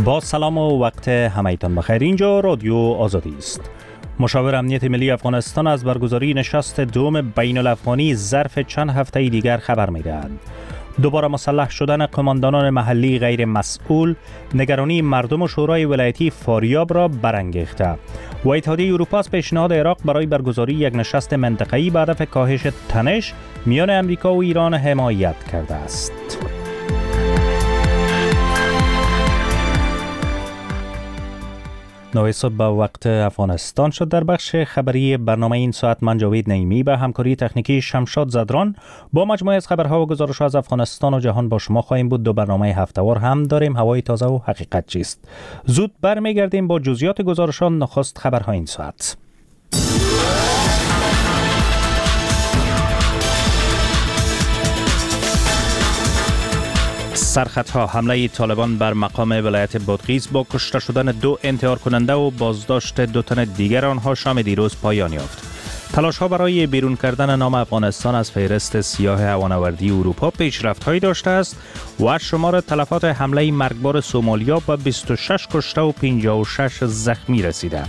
با سلام و وقت همایتان بخیر. اینجا رادیو آزادی است. مشاور امنیت ملی افغانستان از برگزاری نشست دوم بین الافغانی ظرف چند هفته دیگر خبر می‌دهد. دوباره مسلح شدن قماندانان محلی غیر مسئول نگرانی مردم و شورای ولایتی فاریاب را برانگیخته و اتحادیه اروپا از پیشنهاد عراق برای برگزاری یک نشست منطقه‌ای به هدف کاهش تنش میان امریکا و ایران حمایت کرده است. نوی صبح به وقت افغانستان شد. در بخش خبری برنامه این ساعت من جاوید نعیمی به همکاری تکنیکی شمشاد زدران با مجموعه از خبرها و گزارش‌ها از افغانستان و جهان با شما خواهیم بود. دو برنامه هفته‌وار هم داریم، هوای تازه و حقیقت چیست. زود برمیگردیم با جزئیات گزارشان. نخست خبرها این ساعت. سرخطها: حمله طالبان بر مقام ولایت بادغیس با کشته شدن 2 انتحار کننده و بازداشت 2 تن دیگر آنها شام دیروز پایان یافت. تلاش‌ها برای بیرون کردن نام افغانستان از فهرست سیاه هوانوردی اروپا پیشرفت‌هایی داشته است و شمار تلفات حمله مرگبار سومالیا به 26 کشته و 56 زخمی رسیده.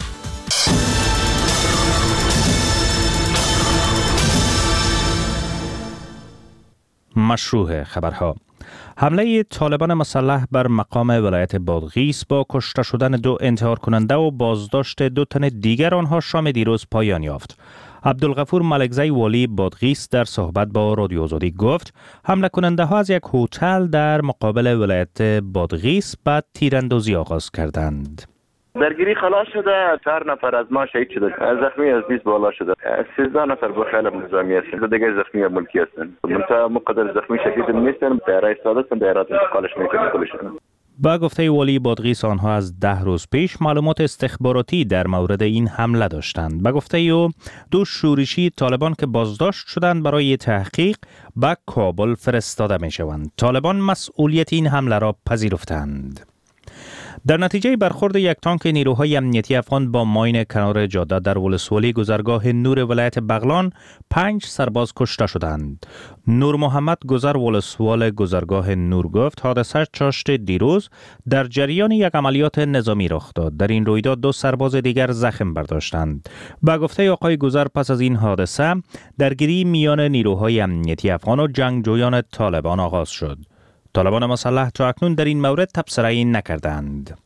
مشروع خبرها: حمله طالبان مسلح بر مقام ولایت بادغیس با کشته شدن 2 انتحار کننده و بازداشت 2 تن دیگر آنها شام دیروز پایان یافت. عبدالغفور ملکزی والی بادغیس در صحبت با رادیو آزادی گفت حمله کننده ها از یک هتل در مقابل ولایت بادغیس بعد تیراندازی آغاز کردند. درگیری خلاص شده، 4 نفر از ما شهید شده، زخمی از 20 بالا شده، 13 نفر با خیل نظامی هستند، دیگه زخمی ملکی هستند. منتها مقدر زخمی شدید نیستند، دایره ساده هستند، دایرات انتقالش میکنند کلشون. با گفته والی بادغیس آنها از 10 روز پیش معلومات استخباراتی در مورد این حمله داشتند. با گفته او 2 شورشی طالبان که بازداشت شدند برای تحقیق به کابل فرستاده می شوند. طالبان مسئولیت این حمله را پذیرفتند. در نتیجه برخورد یک تانک نیروهای امنیتی افغان با ماین کنار جاده در ولسوالی گذرگاه نور ولایت بغلان 5 سرباز کشته شدند. نور محمد گذر ولسوال گذرگاه نور گفت حادثه چاشت دیروز در جریان یک عملیات نظامی رخ داد. در این رویداد 2 سرباز دیگر زخم برداشتند. به گفته آقای گذر پس از این حادثه درگیری میان نیروهای امنیتی افغان و جنگجویان طالبان آغاز شد. طالبان مسلح تا اکنون در این مورد تبصره‌ای نکردند.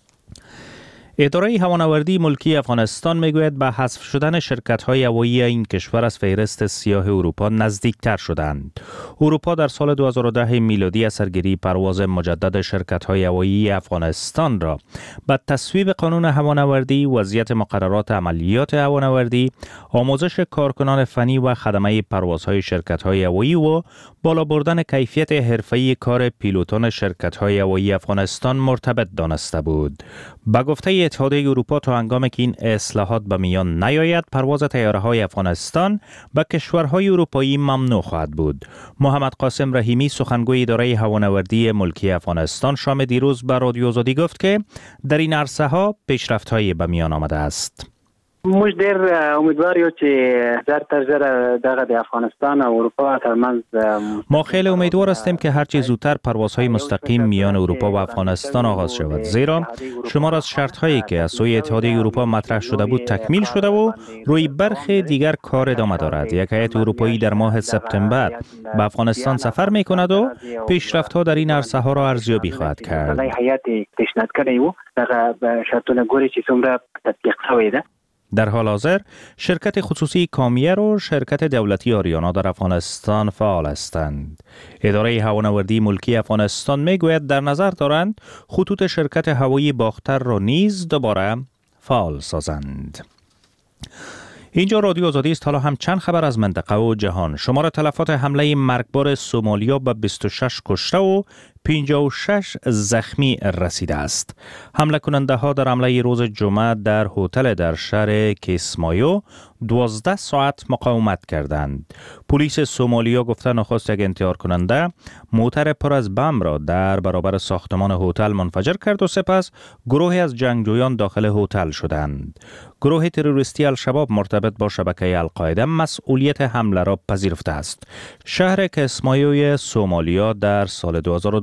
اداره هوانوردی ملکی افغانستان میگوید به حذف شدن شرکت‌های هوایی این کشور از فهرست سیاه اروپا نزدیکتر شدند. اروپا در سال 2010 میلادی از سرگیری پرواز مجدد شرکت‌های هوایی افغانستان را به تصویب قانون هوانوردی، وضعیت مقررات عملیات هوانوردی، آموزش کارکنان فنی و خدمه پروازهای شرکت‌های هوایی و بالا بردن کیفیت حرفه‌ای کار پیلوتان شرکت‌های هوایی افغانستان مرتبط دانسته بود. با گفته اتحادیه اروپا تا هنگامی که این اصلاحات به میان نیاید پرواز طیاره‌های افغانستان به کشورهای اروپایی ممنوع خواهد بود. محمد قاسم رحیمی سخنگوی اداره هوانوردی ملکی افغانستان شام دیروز به رادیو آزادی گفت که در این عرصه‌ها پیشرفت‌هایی به میان آمده است. موږ ډېر امیدوار یو چې زر تر زر دغه د افغانستان او اروپا ترمنځ ما خیلی امیدوار هستیم که هرچی زودتر پروازهای مستقیم میان اروپا و افغانستان آغاز شود، زیرا شمار از شرط‌هایی که از سوی اتحادیه اروپا مطرح شده بود تکمیل شده و روی برخی دیگر کار ادامه دارد. یک هیئت اروپایی در ماه سپتامبر به افغانستان سفر می‌کند و پیشرفت‌ها در این عرصه‌ها را ارزیابی خواهد کرد. هیئت پیشنهاد کړی و دغه شرطونه ګوري چې څومره تطبیق شوی ده. در حال حاضر شرکت خصوصی کامیر و شرکت دولتی آریانا در افغانستان فعال هستند. اداره هوانوردی ملکی افغانستان میگوید در نظر دارند خطوط شرکت هوایی باختر را نیز دوباره فعال سازند. اینجا رادیو آزادی است. حالا هم چند خبر از منطقه و جهان. شمار تلفات حمله مرگبار سومالیا به 26 کشته و 56 زخمی رسیده است. حمله کننده ها در حمله روز جمعه در هتل در شهر کیسمایو 12 ساعت مقاومت کردند. پلیس سومالیا گفته نخست یک انتحار کننده موتر پر از بم را در برابر ساختمان هتل منفجر کرد و سپس گروهی از جنگجویان داخل هتل شدند. گروه تروریستی الشباب مرتبط با شبکه القاعده مسئولیت حمله را پذیرفته است. شهر کیسمایو سومالیا در سال 2002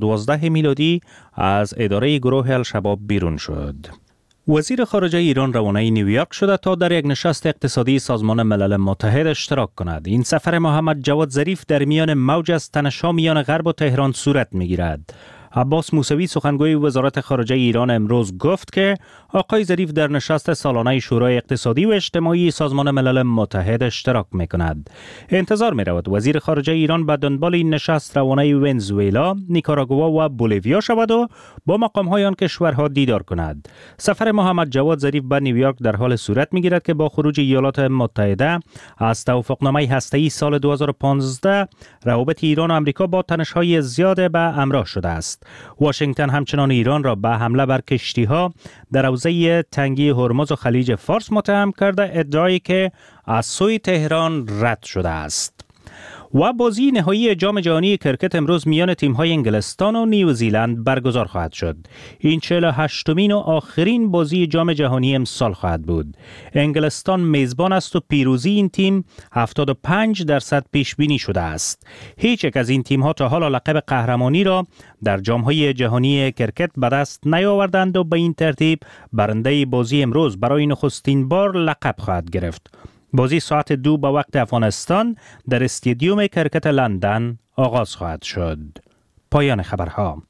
2012 میلادی از اداره گروه الشباب بیرون شد. وزیر خارجه ایران روانه نیویورک شده تا در یک نشست اقتصادی سازمان ملل متحد اشتراک کند. این سفر محمد جواد ظریف در میان موج از تنش‌ها میان غرب و تهران صورت میگیرد. عباس موسوی سخنگوی وزارت خارجه ایران امروز گفت که آقای ظریف در نشست سالانه شورای اقتصادی و اجتماعی سازمان ملل متحد اشتراک می‌کند. انتظار می‌رود وزیر خارجه ایران به دنبال این نشست روانه ونزوئلا، نیکاراگوآ و بولیویا شود و با مقام‌های آن کشورها دیدار کند. سفر محمد جواد ظریف به نیویورک در حال صورت می‌گیرد که با خروج ایالات متحده از توافقنامه هسته‌ای سال 2015 روابط ایران و آمریکا با تنش‌های زیاد به همراه شده است. واشنگتن همچنان ایران را به حمله بر کشتی‌ها در حوزه تنگی هرمز و خلیج فارس متهم کرده، ادعایی که از سوی تهران رد شده است. و بازی نهایی جام جهانی کرکت امروز میان تیم‌های انگلستان و نیوزیلند برگزار خواهد شد. این 48مین و آخرین بازی جام جهانی امسال خواهد بود. انگلستان میزبان است و پیروزی این تیم 75% پیش بینی شده است. هیچ یک از این تیم‌ها تا حالا لقب قهرمانی را در جام‌های جهانی کرکت به دست نیاوردند و به این ترتیب برنده بازی امروز برای نخستین بار لقب خواهد گرفت. بازی ساعت 2 به وقت افغانستان در استادیوم کرکت لندن آغاز خواهد شد. پایان خبرها.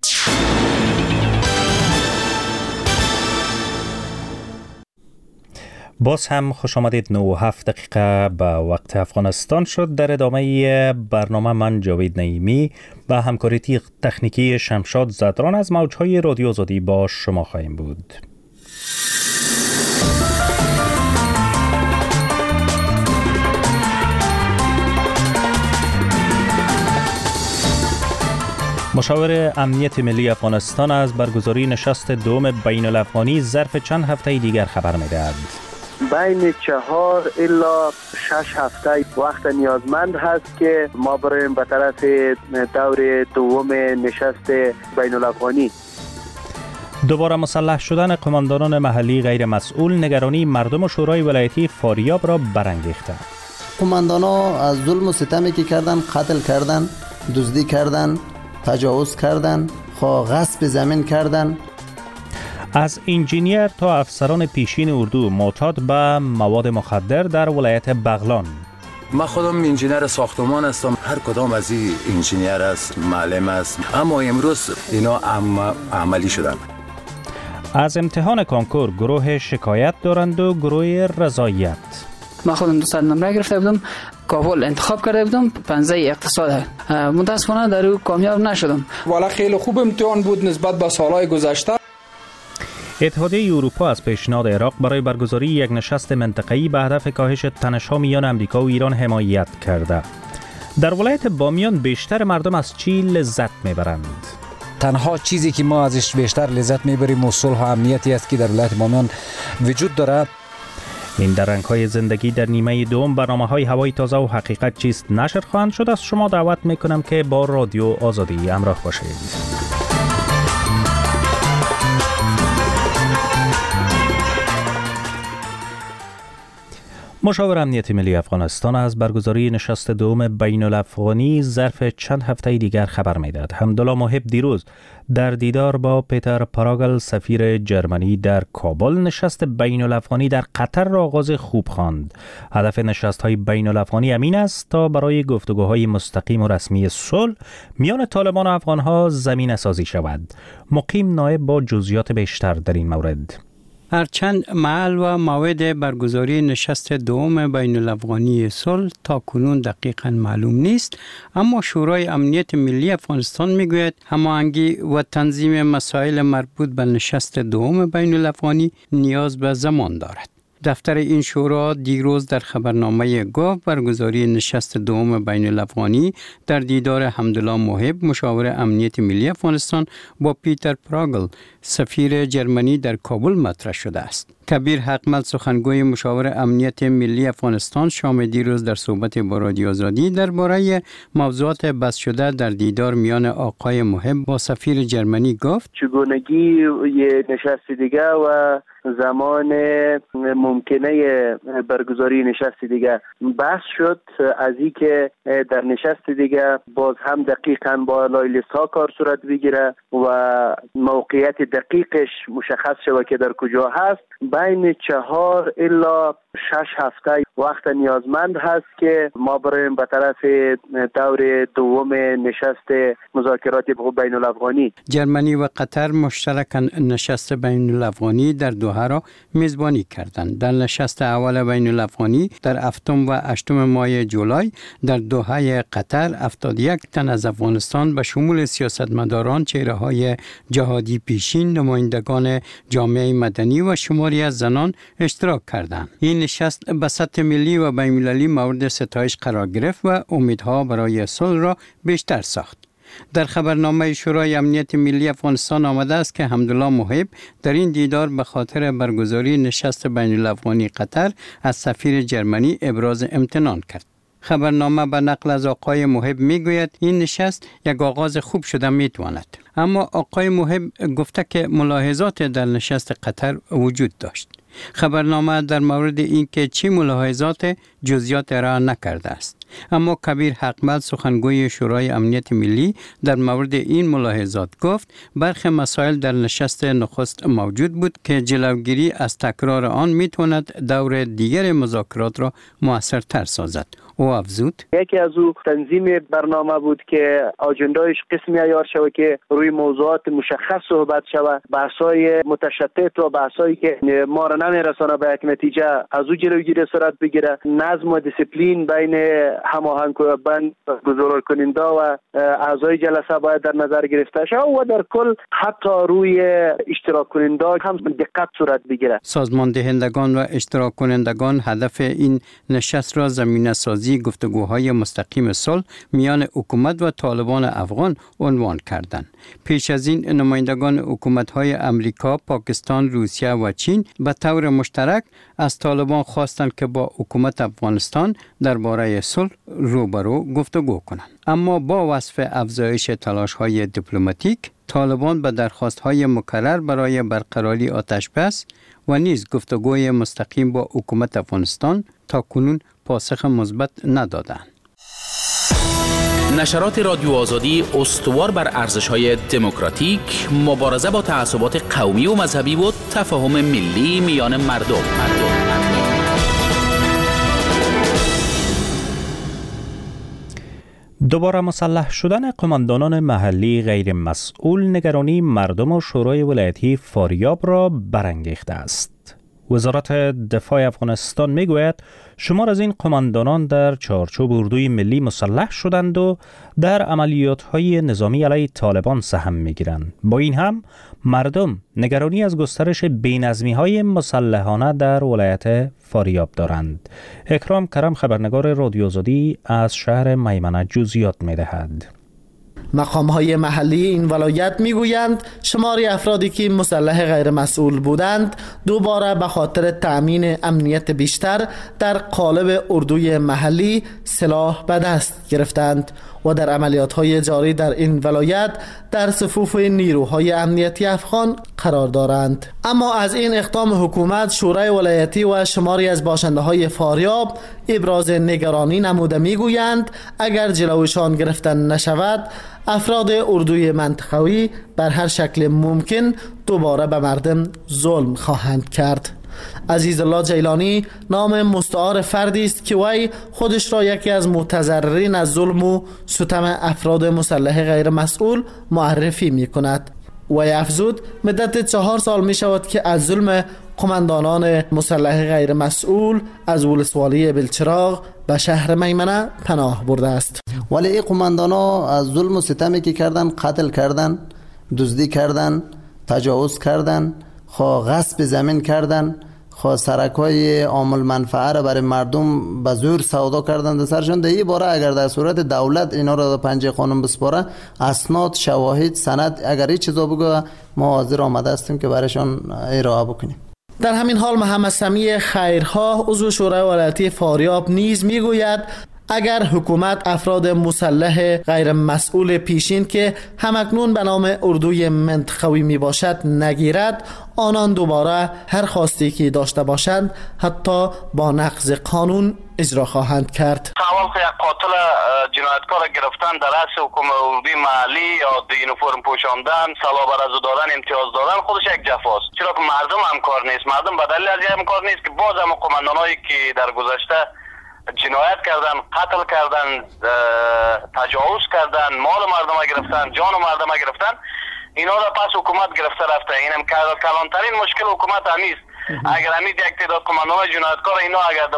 باز هم خوش آمدید. 9:07 به وقت افغانستان شد. در ادامه برنامه من جاوید نعیمی و همکاری تکنیکی شمشاد زدران از موجهای رادیو آزادی با شما خواهیم بود. مشاور امنیت ملی افغانستان از برگزاری نشست دوم بین الافغانی ظرف چند هفته دیگر خبر می‌دهد. بین 4 الی 6 هفته وقت نیازمند هست که ما بریم به طرف دور دوم نشست بین الافغانی. دوباره مسلح شدن قماندانان محلی غیر مسئول نگرانی مردم و شورای ولایتی فاریاب را برانگیخته. قماندانا از ظلم و ستمی که کردن، قتل کردن، دزدی کردن، تجاوز کردن، غصب زمین کردن. از انجینیر تا افسران پیشین اردو معتاد به مواد مخدر در ولایت بغلان. من خودم انجینیر ساختمان هستم. هر کدام از این انجینیر است، معلم است، اما امروز اینا عملی شدن. از امتحان کنکور گروه شکایت دارند و گروه رضایت. من خودم 200 نمره گرفته بودم، کابل انتخاب کرده بودم، پنزه اقتصاد. متاسفانه در او کامیاب نشدم. والا خیلی خوب امتحان بود نسبت به سالهای گذشته. اتحادیه اروپا از پیشنهاد عراق برای برگزاری یک نشست منطقه‌ای به هدف کاهش تنش‌ها میان آمریکا و ایران حمایت کرده. در ولایت بامیان بیشتر مردم از چی لذت میبرند؟ تنها چیزی که ما ازش بیشتر لذت میبریم و صلح و امنیتی است که در ولایت بامیان وجود دارد. این در رنگ‌های زندگی در نیمه دوم برنامه‌های هوای تازه و حقیقت چیست نشر خواهند شد. از شما دعوت میکنم که با رادیو آزادی همراه باشید. مشاور امنیت ملی افغانستان از برگزاری نشست دوم بین الافغانی ظرف چند هفته دیگر خبر میداد. حمدالله محب دیروز در دیدار با پیتر پراگل سفیر جرمنی در کابل نشست بین الافغانی در قطر را آغاز خوب خواند. هدف نشست‌های بین الافغانی امین است تا برای گفتگوهای مستقیم و رسمی صلح میان طالبان و افغان‌ها زمینه سازی شود. مقیم نایب با جزئیات بیشتر در این مورد. هرچند محل و موعد برگزاری نشست دوم بین الافغانی صلح تا کنون دقیقاً معلوم نیست، اما شورای امنیت ملی افغانستان میگوید هماهنگی و تنظیم مسائل مربوط به نشست دوم بین الافغانی نیاز به زمان دارد. دفتر این شورا دیروز در خبرنامه گفت برگزاری نشست دوم بین الافغانی در دیدار حمدالله محب مشاور امنیت ملی افغانستان با پیتر پراگل سفیر جرمنی در کابل مطرح شده است. کبیر حقمل سخنگوی مشاور امنیت ملی افغانستان شام دیروز در صحبت با رادیو آزادی درباره موضوعات بحث شده در دیدار میان آقای محب با سفیر جرمنی گفت چگونگی یه نشست دیگه و زمان ممکنه برگزاری نشست دیگه بحث شد، از این که در نشست دیگه باز هم دقیقاً با لایلیست کار صورت بگیره و موقعیت دقیقش مشخص شود که در کجا هست. بین 4 الی 6 هفته وقت نیازمند هست که ما بریم به طرف دور دوم نشست مذاکرات بین الافغانی. جرمنی و قطر مشترکاً نشست بین الافغانی در دوحه را میزبانی کردند. در نشست اول بین الافغانی در 7 و 8 ماه جولای در دوحه قطر 71 تن از افغانستان به شمول سیاستمداران، چهره‌های جهادی پیشین، نمایندگان جامعه مدنی و شماری از زنان اشتراک کردند. این نشست به سطح ملی و بین‌المللی مورد ستایش قرار گرفت و امیدها برای صلح را بیشتر ساخت. در خبرنامه شورای امنیت ملی افغانستان آمده است که حمدالله محب در این دیدار به خاطر برگزاری نشست بین الافغانی قطر از سفیر جرمنی ابراز امتنان کرد. خبرنامه به نقل از آقای محب میگوید این نشست یک آغاز خوب شده میتواند. اما آقای محب گفته که ملاحظات در نشست قطر وجود داشت. خبرنامه در مورد اینکه چه ملاحظات جزئیات ارائه نکرده است. اما کبیر حقمل سخنگوی شورای امنیت ملی در مورد این ملاحظات گفت برخی مسائل در نشست نخست موجود بود که جلوگیری از تکرار آن میتواند دور دیگر مذاکرات را موثرتر سازد. او افزود یکی از او تنظیم برنامه بود که آجندایش قسمی عیار شود که روی موضوعات مشخص صحبت شود، بحث‌های متشتت و بحث‌هایی که ما را نمیرسانه به یک نتیجه از او جلوگیری صورت بگیره. نظم و دیسیپلین بین هماهنگ گزارش کننده و اعضای جلسه باید در نظر گرفته شود و در کل حتی روی اشتراک کننده هم دقت صورت بگیره. سازمان دهندگان و اشتراک کنندگان هدف این نشست را زمینه سازی گفتگوهای مستقیم صلح میان حکومت و طالبان افغان عنوان کردند. پیش از این نمایندگان حکومت‌های امریکا، پاکستان، روسیه و چین به طور مشترک از طالبان خواستند که با حکومت افغانستان درباره صلح روبرو گفتگو کنند. اما با وصف افزایش تلاش‌های دیپلماتیک، طالبان به درخواست‌های مکرر برای برقراری آتش‌بس و نیز گفتگوی مستقیم با حکومت افغانستان تاکنون پاسخ مثبت ندادند. نشرات رادیو آزادی استوار بر ارزش‌های دموکراتیک، مبارزه با تعصبات قومی و مذهبی و تفاهم ملی میان مردم. دوباره مسلح شدن قماندانان محلی غیر مسئول نگرانی مردم و شورای ولایتی فاریاب را برانگیخته است. وزارت دفاع افغانستان میگوید شمار از این قماندانان در چارچوب اردوی ملی مسلح شدند و در عملیات‌های نظامی علیه طالبان سهم میگیرند. با این هم مردم نگرانی از گسترش بی‌نظمی‌های مسلحانه در ولایت فاریاب دارند. اکرام کرم خبرنگار رادیو آزادی از شهر میمنه جزئیات می‌دهد. مقام‌های محلی این ولایت میگویند شماری افرادی که مسلح غیر مسئول بودند دوباره به خاطر تأمین امنیت بیشتر در قالب اردوی محلی سلاح به دست گرفتند و در عملیات‌های جاری در این ولایت در صفوف نیروهای امنیتی افغان قرار دارند. اما از این اقدام حکومت شورای ولایتی و شماری از باشنده‌های فاریاب ابراز نگرانی نموده میگویند اگر جلوشان گرفتن نشود افراد اردوی منطقوی بر هر شکل ممکن دوباره به مردم ظلم خواهند کرد. عزیزالله جیلانی نام مستعار فردی است که وی خودش را یکی از متضررین از ظلم و ستم افراد مسلح غیر مسئول معرفی می کند. وی افزود مدت 4 سال می شود که از ظلم قماندانان مسلح غیر مسئول از ولسوالی بلچراغ به شهر میمنه پناه برده است. ولی این قماندانا از ظلم و ستمی که کردن، قتل کردن، دزدی کردن، تجاوز کردن، غصب زمین کردن، سرکای عامل منفعه را برای مردم به زور سودا کردن در سرشان. در این باره اگر در صورت دولت اینا را در پنجه قانون بسپاره، اسناد، شواهد، سند، اگر این چیزا بگه ما حاضر آمده هستیم که برایشان ارائه بکنیم. در همین حال محمد سمیع خیرخواه عضو شورای ولایتی فاریاب نیز میگوید اگر حکومت افراد مسلح غیر مسئول پیشین که همکنون به نام اردوی منطقوی می باشد نگیرد، آنان دوباره هر خواستی که داشته باشند حتی با نقض قانون اجرا خواهند کرد. اول که یک قاتل جنایتکار گرفتن در رأس حکومت اردوی محلی یا یونیفرم پوشاندن، سلاح برازو دادن، امتیاز دادن خودش یک جفاست. چرا که مردم همکار نیست. مردم به دلیل از همکار نیست که باز هم قماندانایی که در گذشته جنایت کردن، قتل کردن، تجاوز کردن، مال مردم گرفتن، جان مردم گرفتن، اینا را پس حکومت گرفته رفته. اینم کلانترین مشکل حکومت همیست. اگر همین یک تعداد قماندان جنایتکار اینا اگر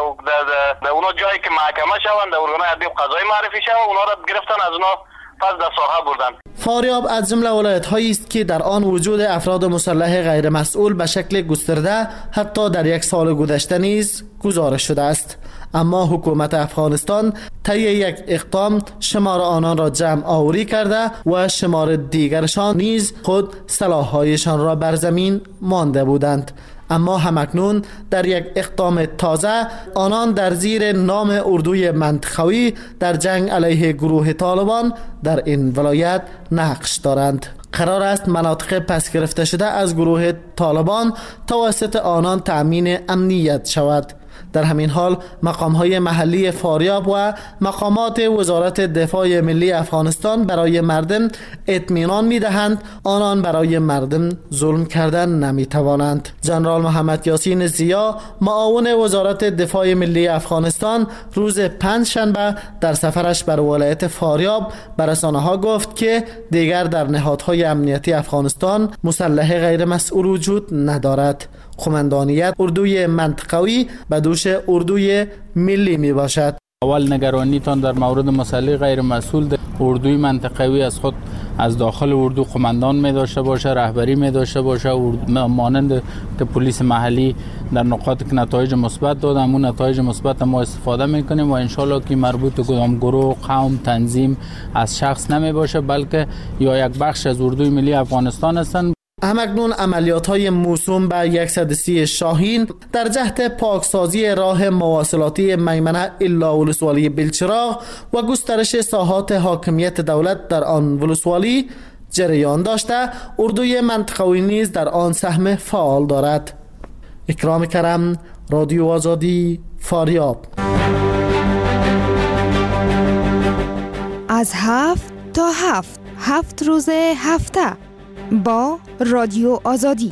در اونا جایی که محکمه شوند، در ارگان ادب قضایی معرفی شوند، اونا را گرفتن از اونا پس در ساحه بردن. فاریاب از جمله ولایت‌هایی است که در آن وجود افراد مسلح غیر مسئول به شکل گسترده حتی در یک سال گذشته نیز گزارش شده است. اما حکومت افغانستان طی یک اقدام شمار آنان را جمع آوری کرده و شمار دیگرشان نیز خود سلاح‌هایشان را بر زمین مانده بودند. اما همکنون در یک اقدام تازه آنان در زیر نام اردوی منطقوی در جنگ علیه گروه طالبان در این ولایت نقش دارند. قرار است مناطق پس گرفته شده از گروه طالبان توسط آنان تأمین امنیت شود. در همین حال مقام‌های محلی فاریاب و مقامات وزارت دفاع ملی افغانستان برای مردم اطمینان می‌دهند آنان برای مردم ظلم کردن نمی‌توانند. جنرال محمد یاسین ضیا معاون وزارت دفاع ملی افغانستان روز پنجشنبه در سفرش بر ولایت فاریاب به رسانه‌ها گفت که دیگر در نهادهای امنیتی افغانستان مسلح غیر مسئول وجود ندارد. قماندانیت اردوی منطقوی به دوش اردوی ملی می باشد. اول نگرانیتان در مورد مسلح غیر مسئول اردوی منطقوی از خود از داخل اردو قماندان می داشته باشه، رهبری می داشته باشه، مانند که پلیس محلی در نقاط که نتایج مثبت دادن، همون نتایج مثبت ما استفاده میکنیم و انشالله که مربوط به کدام گروه، قوم، تنظیم از شخص نمی باشه، بلکه یا یک بخش از اردوی ملی افغانستان هستند. همکنون عملیات‌های موسوم به 130 شاهین در جهت پاکسازی راه مواصلاتی میمنه الا ولسوالی بلچراغ و گسترش ساحات حاکمیت دولت در آن ولسوالی جریان داشته، اردوی منطقوی نیز در آن سهم فعال دارد. اکرام کرم، رادیو آزادی، فاریاب. از 7 تا 7 روز هفته با رادیو آزادی.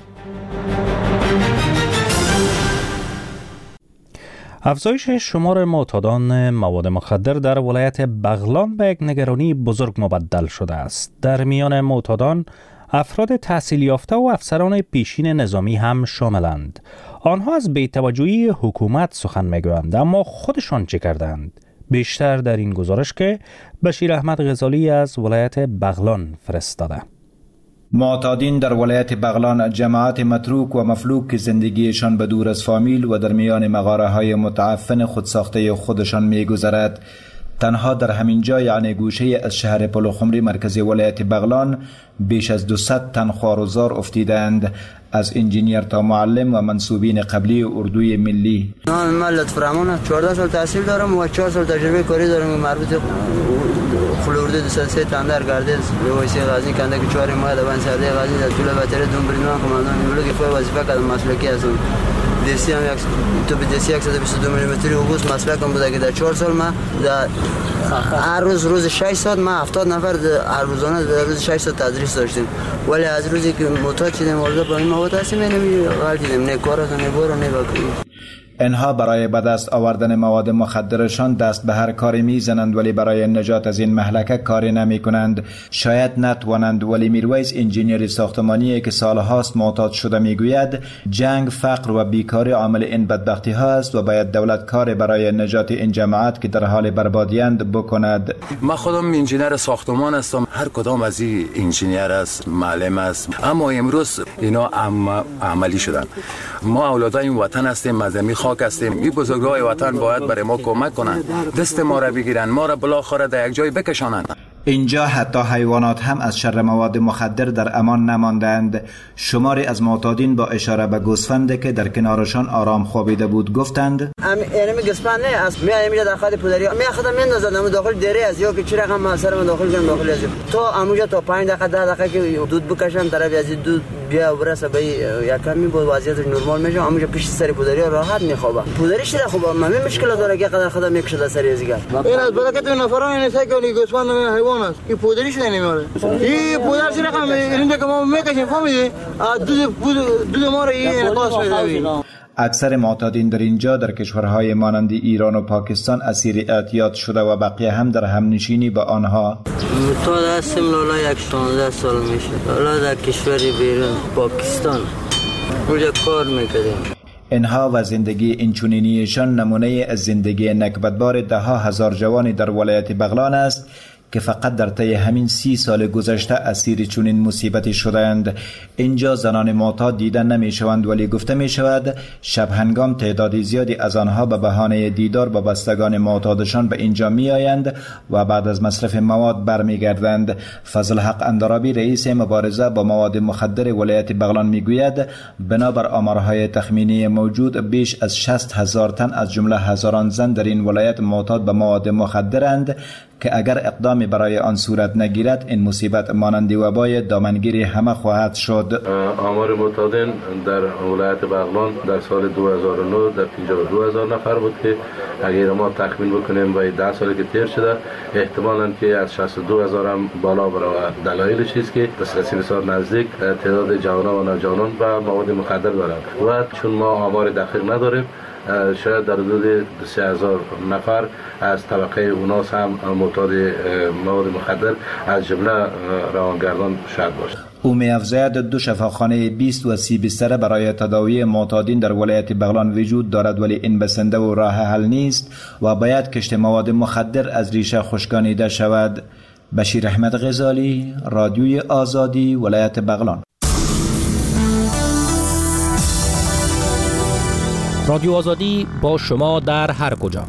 افزایش شمار معتادان مواد مخدر در ولایت بغلان به یک نگرانی بزرگ مبدل شده است. در میان معتادان افراد تحصیل یافته و افسران پیشین نظامی هم شاملند. آنها از بی‌توجهی حکومت سخن میگویند، اما خودشان چه کردند؟ بیشتر در این گزارش که بشیر احمد غزالی از ولایت بغلان فرستاده. معتادین در ولایت بغلان جماعت متروک و مفلوک که زندگیشان به دور از فامیل و در میان مغاره های متعفن خودساخته خودشان میگذرد. تنها در همین جا یعنی گوشه از شهر پلوخمری مرکز ولایت بغلان بیش از 200 تن خوارزار افتیدند، از انجینیر تا معلم و منصوبین قبلی اردوی ملی. من لطف رحمان 14 سال تحصیل دارم و 4 سال تجربه کاری دارم مربوط خلورده 203 تندر گردید ویسی غازی کنده که 4 ماه دوان سرده غازی در طول بطره دنبریمان کماندان بلوک فوق وظیفه کردم مسلکی هستم. دستی هم تو به دستی 122 میلیمتری اوگوست مسلکم بوده که در 4 سال من هر روز 6 ساعت ما 70 نفر هر روزانه در روز 6 ساعت تدریس داشتیم، ولی از روزی که معتاد شدیم ورده با این مواد هستیم غلط دیدیم، نه کار است نه برو نه بکنیم. اینها برای به دست آوردن مواد مخدرشان دست به هر کاری میزنند، ولی برای نجات از این مهلکه کاری نمی کنند. شاید نتوانند، ولی میرویس انجینیر ساختمانی که سالهاست معتاد شده میگوید جنگ، فقر و بیکاری عامل این بدبختی ها است و باید دولت کار برای نجات این جماعت که در حال بربادیند بکند. من خودم انجینیر ساختمان هستم، هر کدام از این انجینیر است، معلم است، اما امروز اینا عملی شدن. ما اولادای این وطن هستیم، مزمی خاک هستیم. این بزرگای وطن باید برای ما کمک کنند، دست ما را بگیرن، ما را بالاخره در یک جای بکشانند. اینجا حتی حیوانات هم از شر مواد مخدر در امان نماندند. شماری از معتادین با اشاره به گوسفندی که در کنارشان آرام خوابیده بود گفتند یعنی گوسفند نه از میاد در خط پدری خودم میندازم داخل دری از یا که چی رقم سرم داخل کنم داخل از تو اموجا تا 5 دقیقه 10 دقیقه که دود بکشم طرف از دود بیا برسه به یکمی بود وضعیتش نرمال میشه. اموجا پیش سر پدری راحت میخوابه. پدری شده خوبه من مشکل داره که قدر خودم یک شده سری ازگار این از برکت نفران این سایه گوسفند حیوان است این پدری شده نمیاره این پدر چی رقم اینجا که ما میکشیم فهمیدی دود ما رو این انقاص میده. اکثر معتادین در اینجا در کشورهای مانند ایران و پاکستان اسیر اعتیاد شده و بقیه هم در همنشینی با آنها. معتاد هستیم لالا 16 سال میشه. لالا در کشور بیرون پاکستان اونجا کار میکردیم. اینها و زندگی اینچنینیشان نمونه از زندگی نکبتبار ده ها هزار جوانی در ولایت بغلان است که فقط در طی همین 30 سال گذشته اسیر چنین مصیبتی شدند. اینجا زنان معتاد دیدن نمی شوند ولی گفته می شود شب هنگام تعدادی زیادی از آنها به بهانه دیدار با بستگان معتادشان به اینجا می آیند و بعد از مصرف مواد برمی گردند. فضل حق اندرابی رئیس مبارزه با مواد مخدر ولایت بغلان می گوید بنابر آمارهای تخمینی موجود بیش از 60,000 تن از جمله هزاران زن در این ولایت معتاد به مواد مخدرند که اگر اقدامی برای آن صورت نگیرد این مصیبت مانند وبای دامنگیری همه خواهد شد. آمار معتادین در ولایت بغلان در سال 2009 در 52,000 نفر بود که اگر ما تخمین بکنیم با 10 سالی که تیر شده احتمالاً که از 62,000 هم بالا برود. دلایلش چیست که دسترسی بسیار نزدیک تعداد جوانان و نوجوانان به مواد مخدر دارند و چون ما آمار دقیق نداریم شاید در حدود 30,000 نفر از طبقه اوناس هم معتاد مواد مخدر از جمله روانگردان شاید باشد. او می‌افزاید 2 شفاخانه 20 و 30 بستر برای تداوی معتادین در ولایت بغلان وجود دارد ولی این بسنده و راه حل نیست و باید کشت مواد مخدر از ریشه خشکانیده شود. بشیر احمد غزالی، رادیوی آزادی، ولایت بغلان. رادیو آزادی با شما در هر کجا.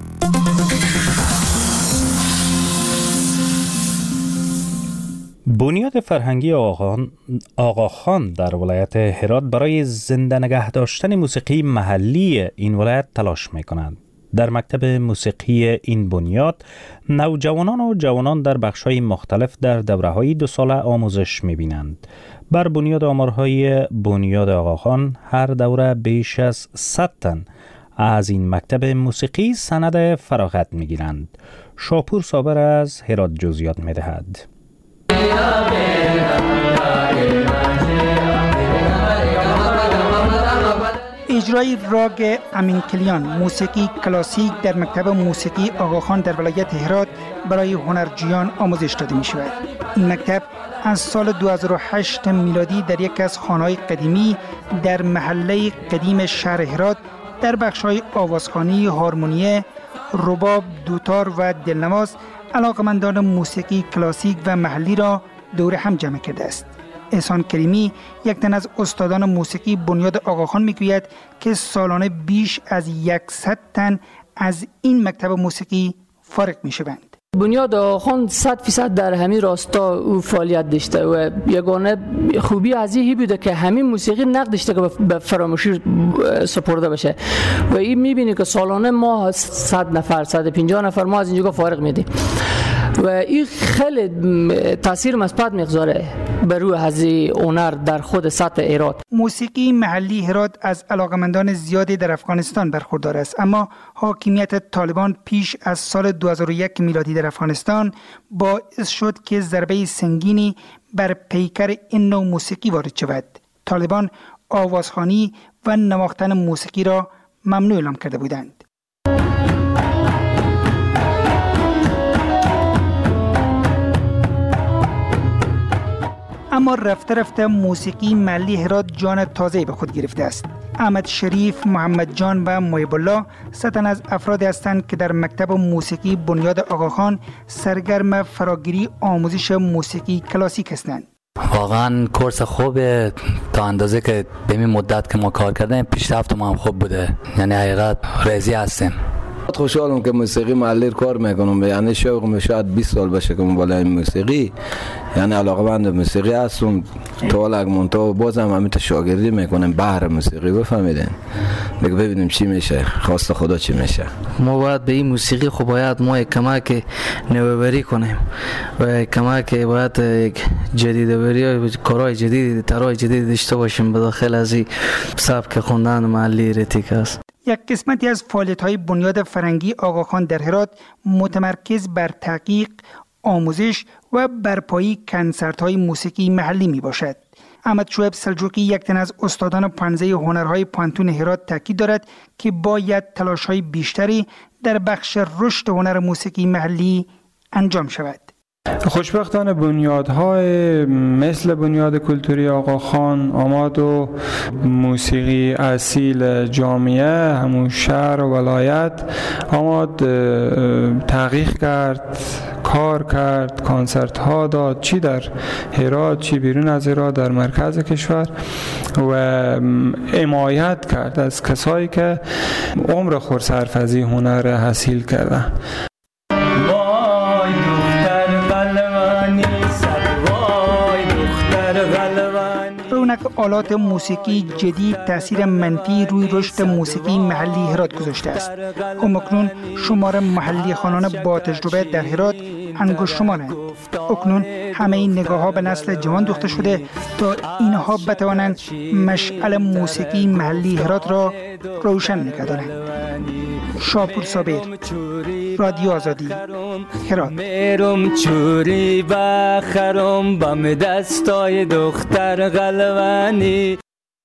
بنیاد فرهنگی آقاخان در ولایت هرات برای زنده نگه داشتن موسیقی محلی این ولایت تلاش می‌کنند. در مکتب موسیقی این بنیاد نوجوانان و جوانان در بخش‌های مختلف در دوره‌های 2 ساله آموزش می‌بینند. بر بنیاد آمارهای بنیاد آقاخان هر دوره بیش از 100 تن از این مکتب موسیقی سند فراغت می‌گیرند. شاپور صابر از هرات جزئیات می‌دهد. اجرای راگ امین کلیان موسیقی کلاسیک در مکتب موسیقی آقاخان در ولایت هرات برای هنرجویان آموزش داده می شود. این مکتب از سال 2008 میلادی در یک از خانه‌های قدیمی در محله قدیم شهر هرات در بخش‌های آوازخوانی، هارمونیه، رباب، دوتار و دلنواز علاقمندان موسیقی کلاسیک و محلی را دور هم جمع کرده است. احسان کریمی یک تن از استادان موسیقی بنیاد آقاخان میگوید که سالانه بیش از 100 تن از این مکتب موسیقی فارغ میشوند. بنیاد آقاخان 100% در همین راستا او فعالیت داشته و یگانه خوبی از این بوده که همین موسیقی نقد داشته که به فراموشی سپرده بشه و این میبینی که سالانه ما 100 نفر 150 نفر ما از اینجا فارغ میدیم و این خیلی تاثیر مثبت میگذاره بر روی هزی هنر در خود سطح هرات. موسیقی محلی هرات از علاقمندان زیادی در افغانستان برخوردار است، اما حاکمیت طالبان پیش از سال 2001 میلادی در افغانستان باعث شد که ضربه سنگینی بر پیکر این نوع موسیقی وارد شود. طالبان آوازخوانی و نواختن موسیقی را ممنوع اعلام کرده بودند. اما رفته رفته موسیقی محلی هرات جان تازه‌ای به خود گرفته است. احمد شریف، محمد جان و محب الله ستن از افراد هستند که در مکتب موسیقی بنیاد آقاخان سرگرم فراگیری آموزش موسیقی کلاسیک هستند. واقعا کورس خوبه تا اندازه که به این مدت که ما کار کردیم پیشرفت ما هم خوب بوده، یعنی حقیقت راضی هستیم خوشحالم که موسیقی محلی کار میکنم، یعنی شوقم شاید 20 سال بشه که بالای موسیقی، یعنی علاقه‌مند موسیقی هستم. تا لگمونتا بازم همین شاگردی میکنم بهر موسیقی، بفهمیدین دیگه، ببینیم چی میشه، خواست خدا چی میشه. ما باید به این موسیقی خب باید ما یک کمک نوآوری کنیم و کمک باید یک جدیدآوری، کارهای جدید، طرحهای جدید داشته باشیم به داخل از این سبک خواندن محلی ریتمیک است. یک قسمتی از فعالیت‌های بنیاد فرهنگی آقاخان در هرات متمرکز بر تحقیق، آموزش و برپایی کنسرت‌های موسیقی محلی می باشد. احمد شعیب سلجوقی، یک تن از استادان پانزه هنرهای پانتون هرات، تاکید دارد که باید تلاش‌های بیشتری در بخش رشد هنر موسیقی محلی انجام شود. خوشبختانه بنیادهای مثل بنیاد کلتوری آقاخان آمد و موسیقی اصیل جامعه همون شهر و ولایت آمد تحقیق کرد، کار کرد، کنسرت ها داد، چی در هرات چی بیرون از هرات، در مرکز کشور، و حمایت کرد از کسایی که عمر خود صرف از این هنر اصیل کردن. رونق آلات موسیقی جدید تاثیر منفی روی رشد موسیقی محلی هرات گذاشته است. اکنون شمار محلی خوانان با تجربه در هرات انگشت شمارند. اکنون همه این نگاه ها به نسل جوان دوخته شده تا اینها بتوانند مشعل موسیقی محلی هرات را روشن نگهدارند. شاپور صابر، رادیو آزادی، هرات. میرم چوری بخرم بم دستای دختر قلوانی.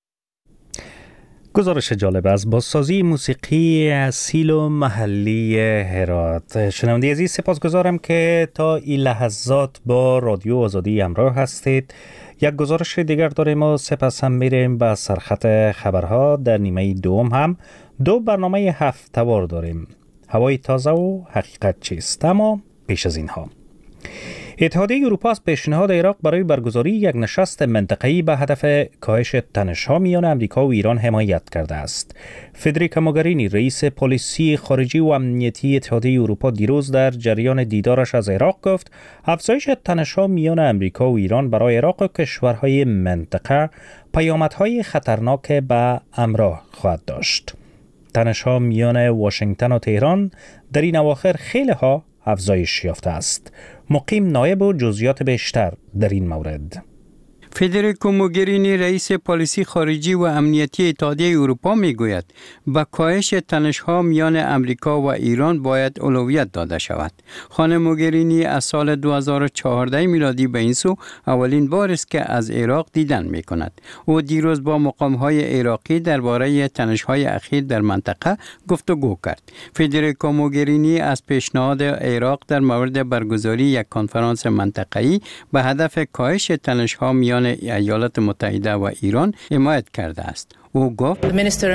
گزارش جالب از بازسازی موسیقی اصیل و محلی هرات. شنونده عزیز، سپاسگزارم که تا این لحظات با رادیو آزادی همراه هستید. یک گزارش دیگر داریم و سپس هم میریم به سرخط خبرها. در نیمه دوم هم 2 برنامه هفته‌وار داریم، هوای تازه و حقیقت چیست. اما پیش از اینها، اتحادیه اروپا از پیشنهاد عراق برای برگزاری یک نشست منطقه‌ای به هدف کاهش تنش‌ها میان امریکا و ایران حمایت کرده است. فدریکا موگرینی، رئیس پلیسی خارجی و امنیتی اتحادیه اروپا، دیروز در جریان دیدارش از عراق گفت افزایش تنش‌ها میان امریکا و ایران برای عراق و کشورهای منطقه پیامدهای خطرناک به همراه خواهد داشت. تنش‌ها میان واشنگتن و تهران در این اواخر خیلی ها افزایش یافته است. مقیم نایب و جزئیات بیشتر در این مورد. فدریکا موگرینی، رئیس پلیسی خارجی و امنیتی اتحادیه اروپا، میگوید با کاهش تنش‌ها میان امریکا و ایران باید اولویت داده شود. خانم موگرینی از سال 2014 میلادی به این سو اولین بار است که از عراق دیدن میکند. او دیروز با مقام‌های عراقی درباره تنش‌های اخیر در منطقه گفتگو کرد. فدریکا موگرینی از پیشنهاد عراق در مورد برگزاری یک کنفرانس منطقه‌ای به هدف کاهش تنش‌ها میان ایالات متحده و ایران حمایت کرده است. او گفت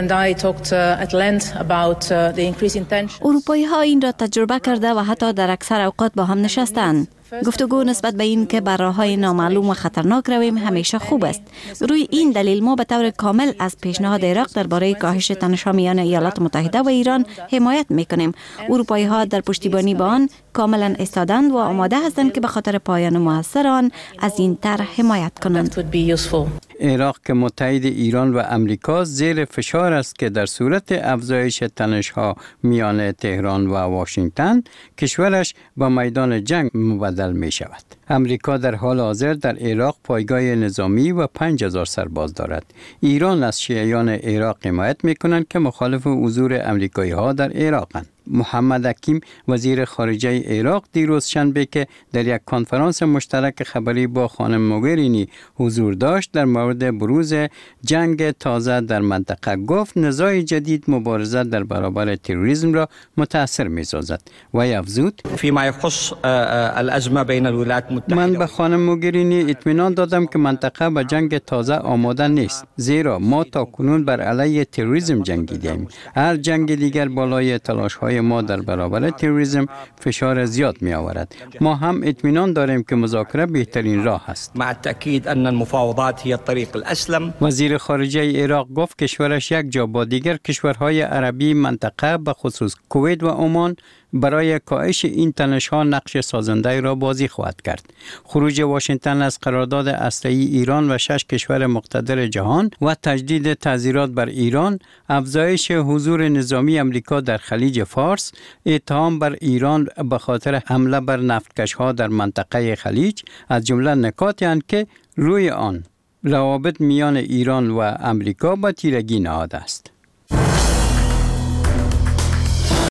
اروپایی ها این را تجربه کرده و حتی در اکثر اوقات با هم نشستند. گفتگو نسبت به این که بر راه‌های نامعلوم و خطرناک رویم همیشه خوب است. روی این دلیل ما به طور کامل از پیشنهاد عراق درباره کاهش تنش‌ها میان ایالات متحده و ایران حمایت می‌کنیم. اروپایی ها در پشتیبانی با آن کاملا ایستادند و آماده هستند که به خاطر پایان موثر آن از این طرح حمایت کنند. عراق که متحد ایران و امریکا زیر فشار است که در صورت افزایش تنش‌ها میان تهران و واشنگتن کشورش به میدان جنگ مبدل می شود. امریکا در حال حاضر در عراق پایگاه نظامی و 5000 سرباز دارد. ایران از شیعیان عراق حمایت می کنند که مخالف حضور امریکایی ها در عراقند. محمد حکیم، وزیر خارجه عراق، دیروز شنبه که در یک کنفرانس مشترک خبری با خانم موگرینی حضور داشت در مورد بروز جنگ تازه در منطقه گفت نزاع جدید مبارزه در برابر تروریسم را متاثر می‌سازد و افزود فيما يخص الازمه بين الولايات المتحده. من به خانم موگرینی اطمینان دادم که منطقه به جنگ تازه آماده نیست، زیرا ما تا کنون بر علیه تروریسم جنگیدیم. هر جنگ دیگر بالای تلاش‌های های ما در برابر تروریسم فشار زیاد می آورد. ما هم اطمینان داریم که مذاکره بهترین راه است. مع التأكيد أن المفاوضات هي الطريق الأسلم. وزیر خارجه عراق گفت کشورش یک جا با دیگر کشورهای عربی منطقه به خصوص کویت و عمان برای کاهش این تنش‌ها نقش سازنده را بازی خواهد کرد. خروج واشنگتن از قرارداد اسلحه‌ای ایران و 6 کشور مقتدر جهان و تجدید تعزیرات بر ایران، افزایش حضور نظامی امریکا در خلیج فارس، اتهام بر ایران به خاطر حمله بر نفتکش‌ها در منطقه خلیج از جمله نکاتی اند که روی آن روابط میان ایران و امریکا به تیرگی نهاده است.